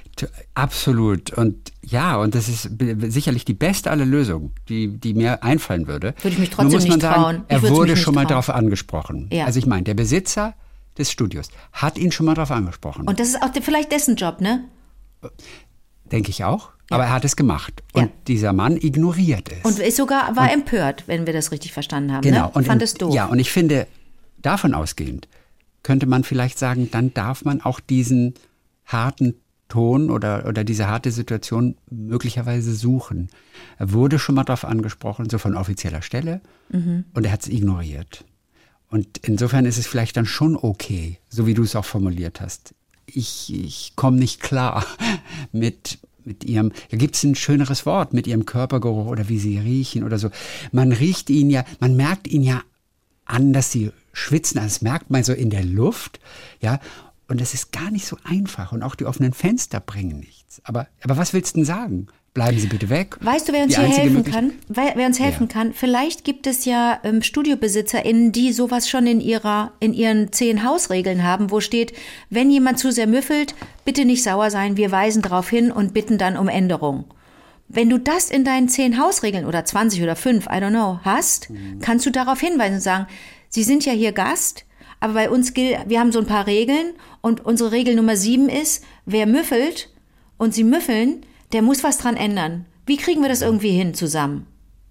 Absolut. Und ja, und das ist b- sicherlich die beste aller Lösungen, die, die mir einfallen würde. Würde ich mich Nur trotzdem muss man nicht sagen, trauen. Ich Er würd's wurde mich nicht schon mal trauen. darauf angesprochen. Ja. Also ich meine, der Besitzer des Studios hat ihn schon mal darauf angesprochen. Und das ist auch vielleicht dessen Job, ne? Denke ich auch. Aber er hat es gemacht. Ja. Und dieser Mann ignoriert es. Und ist sogar, war empört, wenn wir das richtig verstanden haben. Genau. Ne? Und Fand in- es doof. Ja, und ich finde, davon ausgehend könnte man vielleicht sagen, dann darf man auch diesen harten Ton oder, oder diese harte Situation möglicherweise suchen. Er wurde schon mal darauf angesprochen, so von offizieller Stelle, Mhm. und er hat es ignoriert. Und insofern ist es vielleicht dann schon okay, so wie du es auch formuliert hast. Ich, ich komme nicht klar mit, mit ihrem, da gibt es ein schöneres Wort, mit ihrem Körpergeruch oder wie sie riechen oder so. Man riecht ihn ja, man merkt ihn ja an, dass sie schwitzen, das merkt man so in der Luft, ja. Und das ist gar nicht so einfach. Und auch die offenen Fenster bringen nichts. Aber, aber was willst du denn sagen? Bleiben Sie bitte weg. Weißt du, wer uns Die hier einzige helfen Möglich- kann? Wer, wer uns helfen Ja. kann? Vielleicht gibt es ja ähm, StudiobesitzerInnen, die sowas schon in ihrer, in ihren zehn Hausregeln haben, wo steht, wenn jemand zu sehr müffelt, bitte nicht sauer sein, wir weisen darauf hin und bitten dann um Änderung. Wenn du das in deinen zehn Hausregeln oder zwanzig oder fünf, I don't know, hast, mhm. kannst du darauf hinweisen und sagen, Sie sind ja hier Gast, aber bei uns gilt, wir haben so ein paar Regeln und unsere Regel Nummer sieben ist, wer müffelt und Sie müffeln, der muss was dran ändern. Wie kriegen wir das irgendwie hin zusammen?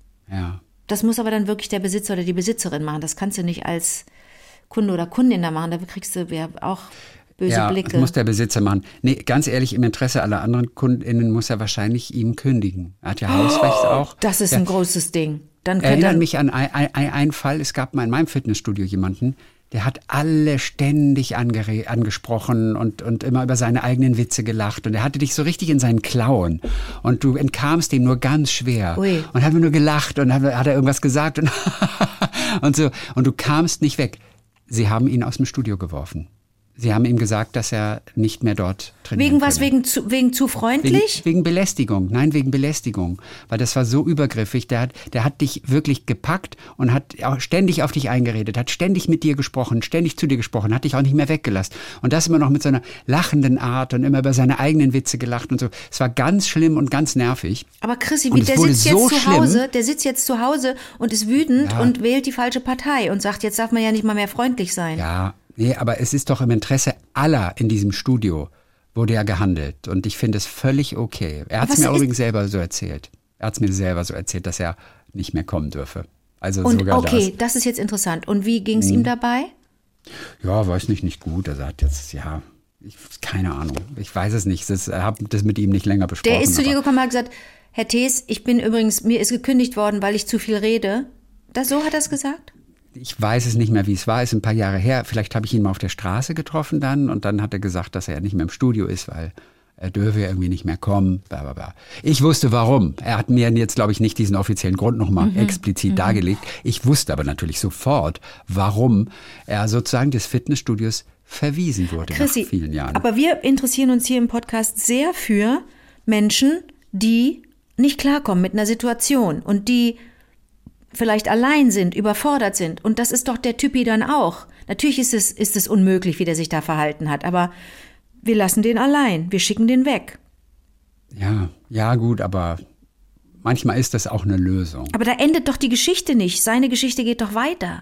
Ja. Das muss aber dann wirklich der Besitzer oder die Besitzerin machen. Das kannst du nicht als Kunde oder Kundin da machen. Da kriegst du ja auch böse ja, Blicke. Das muss der Besitzer machen. Nee, ganz ehrlich, im Interesse aller anderen KundInnen muss er wahrscheinlich ihm kündigen. Er hat ja Hausrecht auch. Das ist ja. ein großes Ding. Dann könnte Erinnert er mich an ein- ein- einen Fall. Es gab mal in meinem Fitnessstudio jemanden, der hat alle ständig angere- angesprochen und, und immer über seine eigenen Witze gelacht. Und er hatte dich so richtig in seinen Klauen. Und du entkamst ihm nur ganz schwer. Ui. Und hat nur gelacht und hat, hat er irgendwas gesagt und, und so. Und du kamst nicht weg. Sie haben ihn aus dem Studio geworfen. Sie haben ihm gesagt, dass er nicht mehr dort trainieren wegen was? könne. Wegen zu, wegen zu freundlich? Wegen, wegen Belästigung. Nein, wegen Belästigung. Weil das war so übergriffig. Der hat, der hat dich wirklich gepackt und hat auch ständig auf dich eingeredet, hat ständig mit dir gesprochen, ständig zu dir gesprochen, hat dich auch nicht mehr weggelassen. Und das immer noch mit so einer lachenden Art und immer über seine eigenen Witze gelacht und so. Es war ganz schlimm und ganz nervig. Aber Chrissy, Und wie, es der wurde sitzt so jetzt zu schlimm. Hause, der sitzt jetzt zu Hause und ist wütend Ja. und wählt die falsche Partei und sagt, jetzt darf man ja nicht mal mehr freundlich sein. Ja, nee, aber es ist doch im Interesse aller in diesem Studio, wurde ja gehandelt. Und ich finde es völlig okay. Er hat es was mir ist- übrigens selber so erzählt. Er hat es mir selber so erzählt, dass er nicht mehr kommen dürfe. Also Und sogar okay, das. das ist jetzt interessant. Und wie ging es Mhm. ihm dabei? Ja, weiß nicht, nicht gut. Er sagt jetzt, ja, ich, keine Ahnung. Ich weiß es nicht. Ich habe das mit ihm nicht länger besprochen. Der ist zu dir aber- gekommen und hat gesagt, Herr Thees, ich bin übrigens, mir ist gekündigt worden, weil ich zu viel rede. Das, so hat er es gesagt? Ich weiß es nicht mehr, wie es war, ist ein paar Jahre her. Vielleicht habe ich ihn mal auf der Straße getroffen dann und dann hat er gesagt, dass er ja nicht mehr im Studio ist, weil er dürfe irgendwie nicht mehr kommen. Bla, bla, bla. Ich wusste warum. Er hat mir jetzt, glaube ich, nicht diesen offiziellen Grund nochmal Mhm. explizit dargelegt. Ich wusste aber natürlich sofort, warum er sozusagen des Fitnessstudios verwiesen wurde Chrissy, nach vielen Jahren. aber wir interessieren uns hier im Podcast sehr für Menschen, die nicht klarkommen mit einer Situation und die vielleicht allein sind, überfordert sind. Und das ist doch der Typi dann auch. Natürlich ist es, ist es unmöglich, wie der sich da verhalten hat, aber wir lassen den allein, wir schicken den weg. Ja, ja gut, aber manchmal ist das auch eine Lösung. Aber da endet doch die Geschichte nicht. Seine Geschichte geht doch weiter.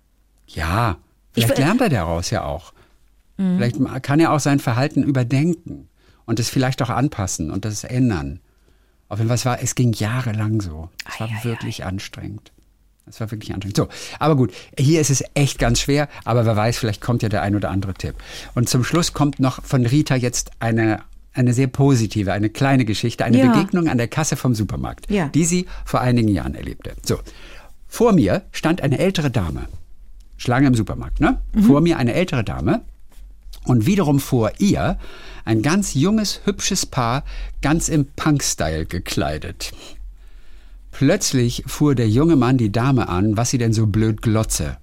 Ja, vielleicht Ich will- lernt er daraus ja auch. Vielleicht kann er auch sein Verhalten überdenken und es vielleicht auch anpassen und das ändern. Auf jeden Fall, es, war, es ging jahrelang so. Es war Ei, ei, wirklich anstrengend. Es war wirklich anstrengend. So, aber gut, hier ist es echt ganz schwer, aber wer weiß, vielleicht kommt ja der ein oder andere Tipp. Und zum Schluss kommt noch von Rita jetzt eine, eine sehr positive, eine kleine Geschichte, eine Ja. Begegnung an der Kasse vom Supermarkt, Ja. die sie vor einigen Jahren erlebte. So, vor mir stand eine ältere Dame, Schlange im Supermarkt, ne? Mhm. Vor mir eine ältere Dame und wiederum vor ihr ein ganz junges, hübsches Paar, ganz im Punk-Style gekleidet. Plötzlich fuhr der junge Mann die Dame an, was sie denn so blöd glotze.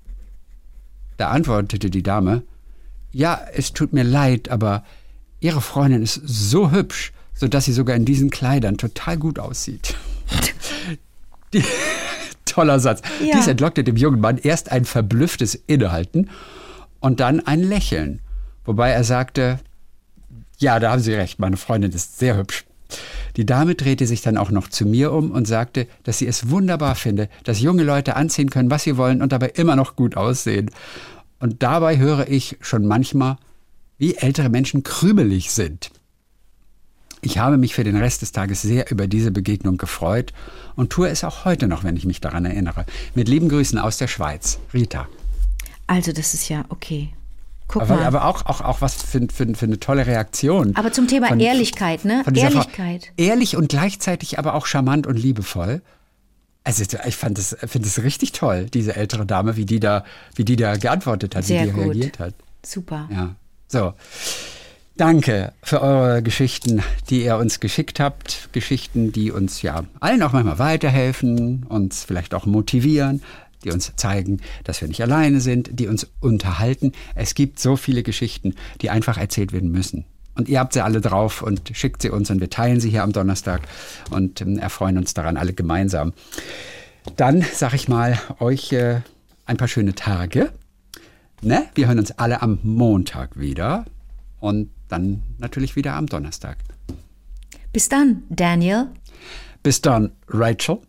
Da antwortete die Dame, ja, es tut mir leid, aber Ihre Freundin ist so hübsch, sodass sie sogar in diesen Kleidern total gut aussieht. Die, toller Satz. Ja. Dies entlockte dem jungen Mann erst ein verblüfftes Innehalten und dann ein Lächeln, wobei er sagte, ja, da haben Sie recht, meine Freundin ist sehr hübsch. Die Dame drehte sich dann auch noch zu mir um und sagte, dass sie es wunderbar finde, dass junge Leute anziehen können, was sie wollen und dabei immer noch gut aussehen. Und dabei höre ich schon manchmal, wie ältere Menschen krümelig sind. Ich habe mich für den Rest des Tages sehr über diese Begegnung gefreut und tue es auch heute noch, wenn ich mich daran erinnere. Mit lieben Grüßen aus der Schweiz, Rita. Also das ist ja okay. Guck Aber, mal. aber auch, auch, auch was für, für, für eine tolle Reaktion. Aber zum Thema Von- Ehrlichkeit, ne? von dieser Frau. Ehrlichkeit. Ehrlich und gleichzeitig aber auch charmant und liebevoll. Also ich fand es, finde es richtig toll, diese ältere Dame, wie die da, wie die da geantwortet hat, Sehr wie die gut. reagiert hat. Super. Ja, so. Danke für eure Geschichten, die ihr uns geschickt habt. Geschichten, die uns ja allen auch manchmal weiterhelfen, uns vielleicht auch motivieren, die uns zeigen, dass wir nicht alleine sind, die uns unterhalten. Es gibt so viele Geschichten, die einfach erzählt werden müssen. Und ihr habt sie alle drauf und schickt sie uns und wir teilen sie hier am Donnerstag und ähm, erfreuen uns daran alle gemeinsam. Dann sage ich mal euch äh, ein paar schöne Tage. Ne? Wir hören uns alle am Montag wieder und dann natürlich wieder am Donnerstag. Bis dann, Daniel. Bis dann, Rachel.